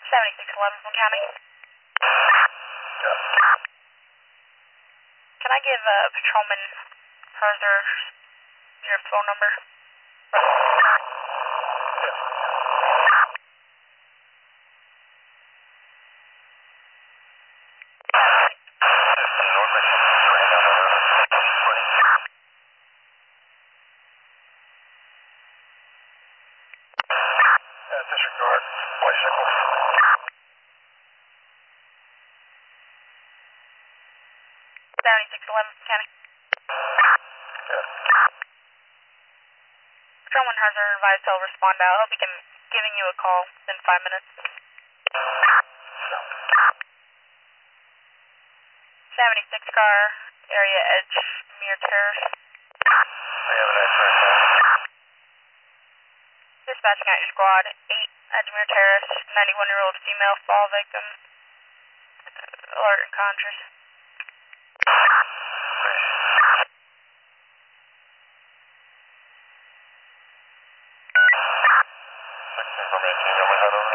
7611 from County. Yeah. Can I give Patrolman Herzer your phone number? Yes. Disregard bicycles. 7611 from County. Yeah. Patrolman Herzer advised he'll respond out. He'll be giving you a call in 5 minutes. 76 car, area edge, Mere Terrace. I have an X-ray call. Dispatching out your squad, 8 Edgemere Terrace, 91-year-old female fall victim. Alert and Contras. Information, you got my head on?